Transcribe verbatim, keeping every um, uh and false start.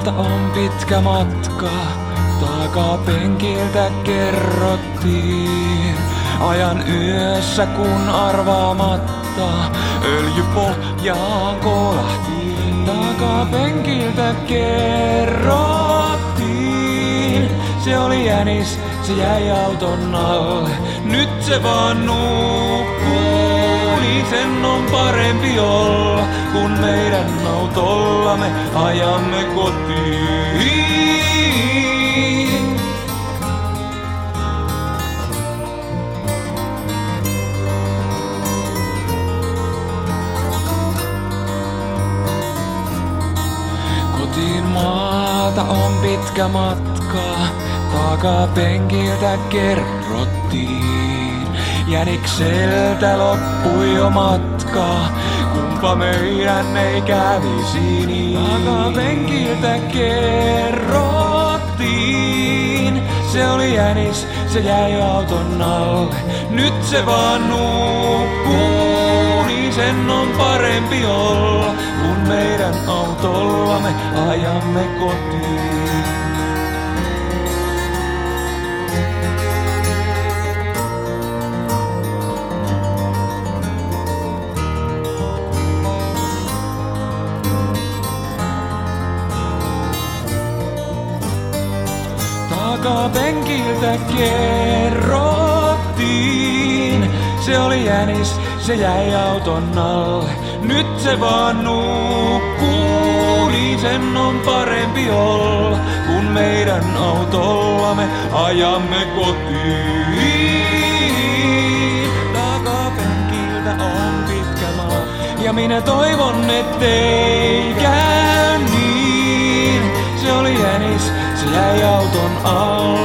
maalta on pitkä matka, takapenkiltä kerrottiin. Ajan yössä kun arvaamatta öljypohjaan kolahtiin. Takapenkiltä kerrottiin, se oli jänis, se jäi auton alle. Nyt se vaan nukkuu, niin sen on parempi olla, kun meidän autolla me ajamme kotiin. Kotiin maalta on pitkä matka, takapenkiltä kerrottiin. Jänikseltä loppui jo matka, kumpa meidän ei kävisi niin. Takapenkiltä kerrottiin, se oli jänis, se jäi auton alle. Nyt se vaan nukkuu, niin sen on parempi olla, kun meidän autolla me ajamme kotiin. Takapenkiltä kerrottiin, se oli jänis, se jäi auton alle. Nyt se vaan nukkuu, niin sen on parempi olla, kun meidän autolla me ajamme kotiin. Takapenkiltä on pitkä maa, ja minä toivon, ettei käy niin. Se oli jänis, se jäi auton alle.